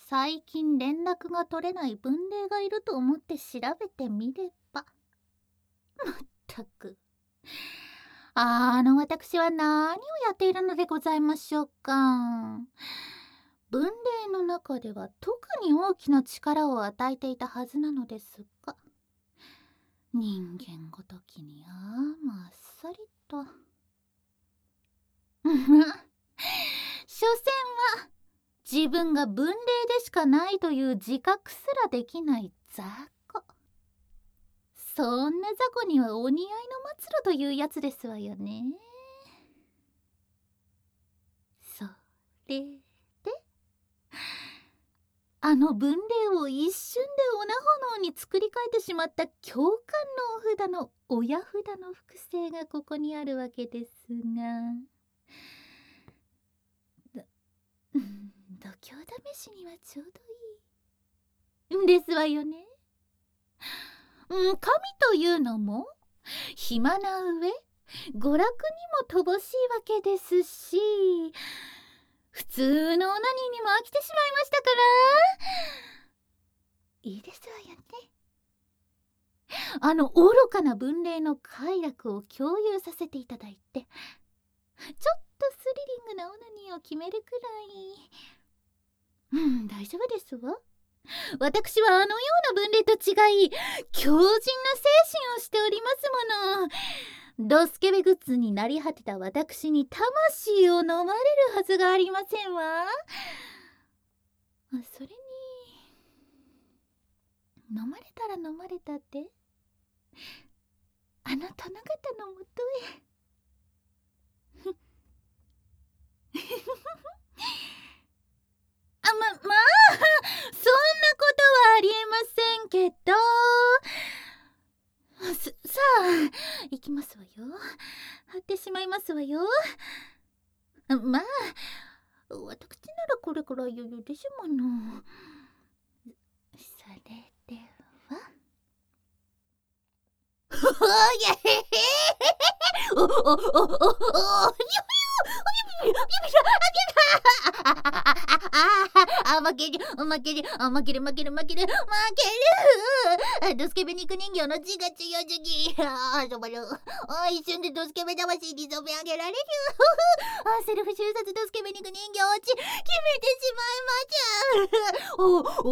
最近連絡が取れない文霊がいると思って調べてみれば、まったく私は何をやっているのでございましょうか。文霊の中では特に大きな力を与えていたはずなのですが、人間ごときにあっさりと所詮は自分が文霊でしかないという自覚すらできない雑魚。そんな雑魚にはお似合いの末路というやつですわよね。それで文霊を一瞬でおな炎に作り変えてしまった共感のお札の親札の複製がここにあるわけですが、度胸試しにはちょうどいいですわよね。神というのも暇な上娯楽にも乏しいわけですし、普通のオナニーにも飽きてしまいましたからいいですわよね。愚かな文霊の快楽を共有させていただいて、ちょっとスリリングなオナニーを決めるくらい大丈夫ですわ。私はあのような文霊と違い強靭な精神をしておりますもの。ドスケベグッズになり果てた私に魂を飲まれるはずがありませんわ。それに飲まれたら飲まれたって殿方のもとへそんなことはありえませんけど、さあ行きますわよ。張ってしまいますわよ。私ならこれくらい余裕でしょもの。それではドスケベ肉人形の字が強すぎ。一瞬でドスケベ魂に染め上げられる。セルフ中殺ドスケベ肉人形落ち決めてしまいま